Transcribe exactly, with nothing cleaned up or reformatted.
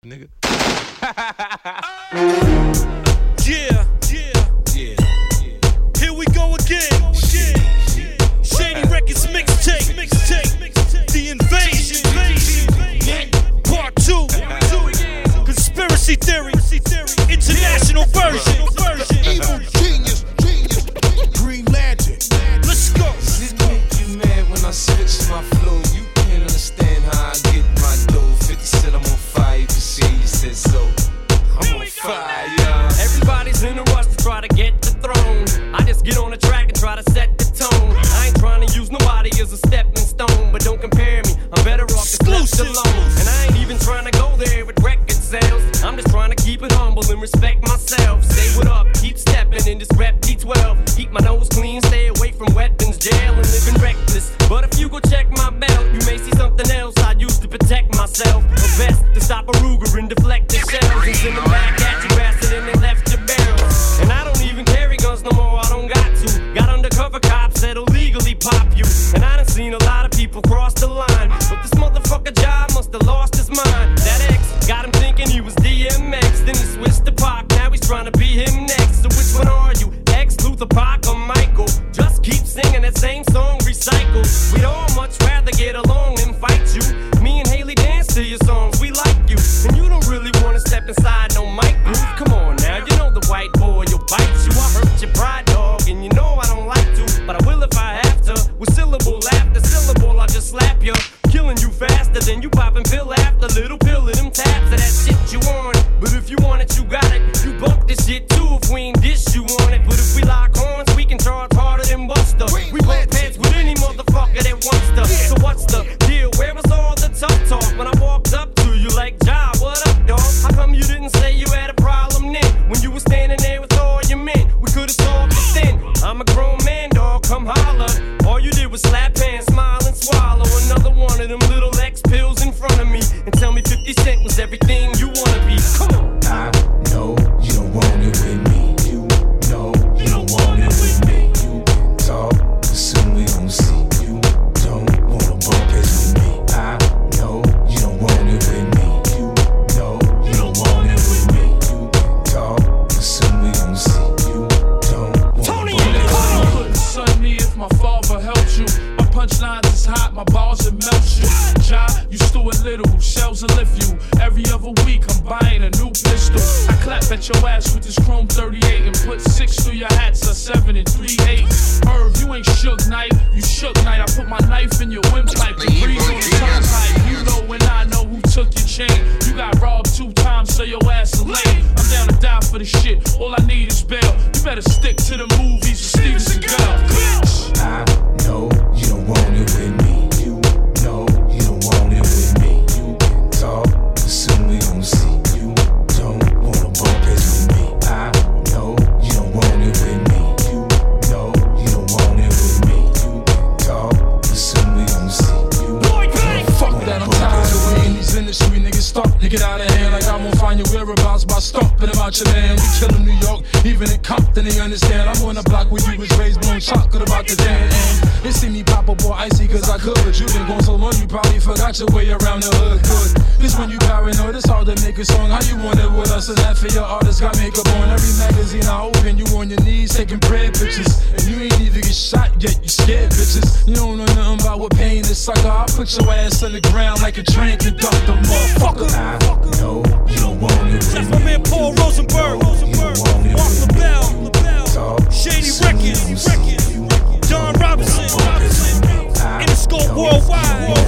nigga. Yeah, yeah, yeah, yeah. Here we go again. Yeah. Shady Records mixtape, mixtape, The Invasion, Part Two, Conspiracy Theory, International Version, Evil Genius, Genius, Green Lantern. Let's go. It make you mad when I switch my flow. You can't understand how I get my dough. fifty said I'm on fire, you can see you said so. I'm on fire. Everybody's in a rush to try to get the throne. I just get on the track and try to set the tone. I ain't trying to use nobody as a stepping stone, but don't compare me. I'm better off just left alone. And I ain't even trying to go there with record sales. I'm just trying to keep it humble and respect myself. Say what up, keep stepping in this rep D twelve. Keep my nose clean, stay away from weapons, jail, and living reckless. But if you go check my belt, you may see something else I use to protect myself. A vest to stop a Ruger and deflect the shells and send them back at you faster than they left your barrel. And I don't even carry guns no more, I don't got to. Got undercover cops that'll legally pop you. And I done seen a lot of people cross the line, but this motherfucker job must have lost his mind. That ex got him thinking he was D M X, then he switched to Pac, now he's trying to be him next. So which one are you? X, Luther, Pac, or Michael? Just keep singing that same song, recycle. We'd all much rather get along than fight you. Me and Haley dance to your songs, we like you. And you don't really wanna step inside no mic groove. Come on now, you know the white boy, you'll bite you. I hurt your pride, dog, and you know I don't like to, but I will if I have to. With syllable after syllable, I just slap you. Killing you faster than you popping pill after little pill of them tabs of that shit you want. But if you want it, you got it. You bump this shit too if we ain't dish you on it. But if we lock horns, we can charge harder than Buster. We bump heads with any motherfucker that wants to. So what's the deal? Where was all the tough talk when I walked up to you like, Ja, what up, dog? How come you didn't say you had a problem then? When you were standing there with all your men, we could've solved it then. I'm a grown man, dog, come holler. All you did was slap hands, smile and swallow another one of them little X pills in front of me and tell me fifty cent was everything you wanna be. Come on. I know you don't want it with me. You know you don't want it with me. You can talk, but soon we gon' see. You don't wanna bump heads with me. I know you don't want it with me. You know you don't want it with me. You can talk, but soon we gon' see. You don't wanna Tony, bump heads with me. Couldn't son me if my father helped you. My punchlines is hot, my balls will melt you. Ja, you still a little, shells will lift you. Every other week I'm buying a new pistol. I clap at your ass with this chrome thirty-eight and put six through your hats, a seven and three eight. Irv, you ain't shook night, you shook night. I put my knife in your windpipe and breathe on the turnpike. You know when I know who took your chain. You got robbed two times, so your ass is lame. I'm down to die for the shit, all I need is bail. You better stick to the movies with Steven Seagal. Bitch! I know you don't want it with me. You know you don't want it with me. You can talk, but soon we gon' see. You don't wanna bump heads with me. I know you don't want it with me. You know you don't want it with me. You can talk, but soon we gon' see. You Fuck that, I'm tired of waiting. These industry niggas start to get out of hand. Like I won't find your whereabouts by stomping about your man. We killin' New York, even in Compton, they understand. I'm on the block where you was raised, blowing chocolate about the damn end. They see me pop up boy icy cause I could. But you been gone so long, you probably forgot your way around the hood. Good. This when you paranoid, it's hard to make a song. How you want it with us? And that for your artist got makeup on. Every magazine I open, you on your knees taking bread pictures. And you ain't even get shot yet, you scared bitches. You don't know nothing about what pain is, sucker. I'll put your ass on the ground like a train conductor, motherfucker. I know you don't want it with me. That's my man Paul Rosenberg, Mark LaBelle, Shady Records, John Robinson, Interscope Worldwide.